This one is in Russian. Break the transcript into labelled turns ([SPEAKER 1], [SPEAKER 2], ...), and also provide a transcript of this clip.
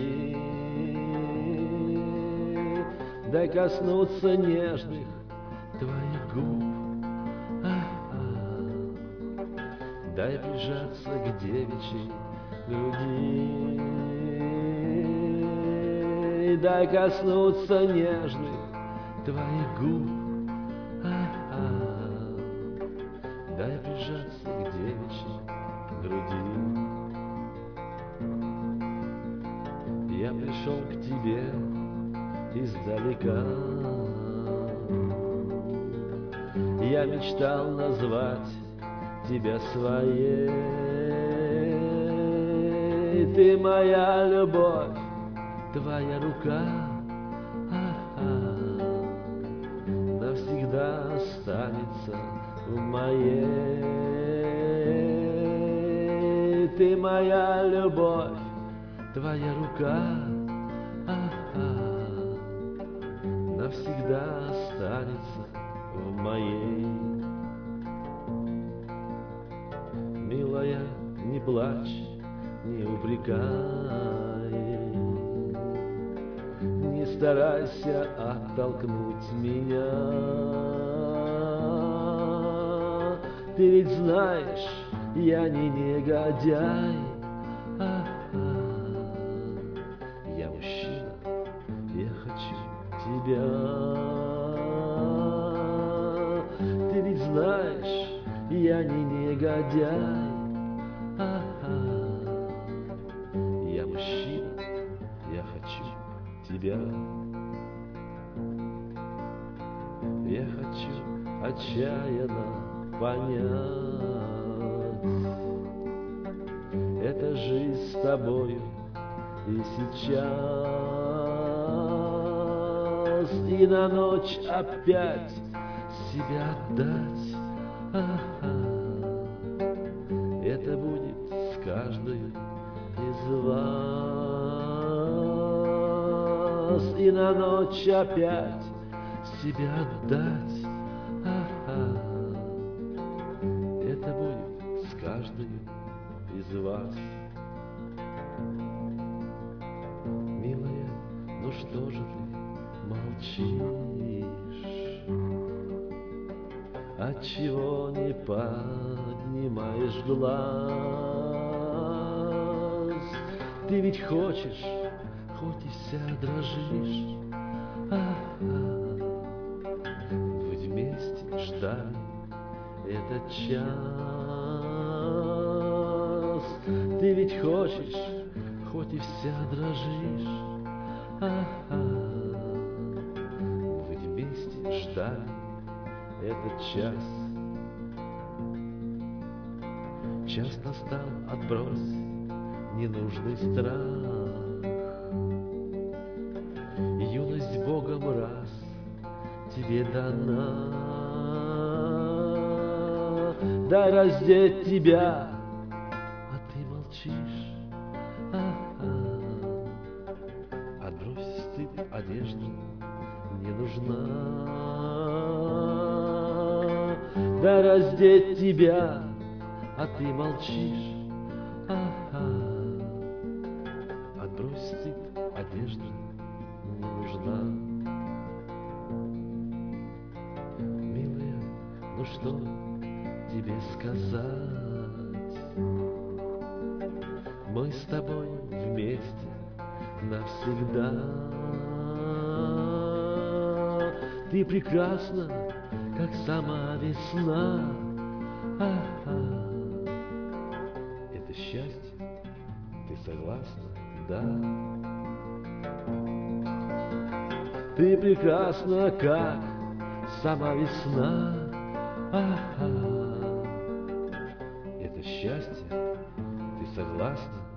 [SPEAKER 1] груди. Дай коснуться нежных твоих губ, дай прижаться к девичьей груди. Дай коснуться нежных твоих губ, дай прижаться к девичьей груди. Я пришел к тебе издалека, я мечтал назвать тебя своей. Ты моя любовь, твоя рука навсегда останется в моей. Ты моя любовь, твоя рука навсегда останется в моей. Милая, не плачь, не упрекай, не старайся оттолкнуть меня. Ты ведь знаешь, я не негодяй, я мужчина, я хочу тебя. Ты ведь знаешь, я не негодяй, я мужчина, я хочу тебя. Я хочу отчаянно понять, это жизнь с тобою и сейчас, и на ночь опять себя отдать. Это будет с каждой из вас, и на ночь опять себя отдать. Это будет с каждой из вас. Милая, ну что же ты молчишь? Отчего не поднимаешь глаз? Ты ведь хочешь, хоть и вся дрожишь. Вы вместе ждали этот час. Ты ведь хочешь, хоть и вся дрожишь. Вы вместе ждали этот час. Час настал, отбрось ненужный страх. Юность Богом раз тебе дана. Дай раздеть тебя, а ты молчишь. Отбрось стыд, одежда не нужна. Дай раздеть тебя, а ты молчишь. Отбрось стыд, одежда не нужна. Милая, ну что тебе сказать? Мы с тобой вместе навсегда. Ты прекрасна, как сама весна. Это счастье, ты согласна? Да. Ты прекрасна, как сама весна. Это счастье, ты согласна?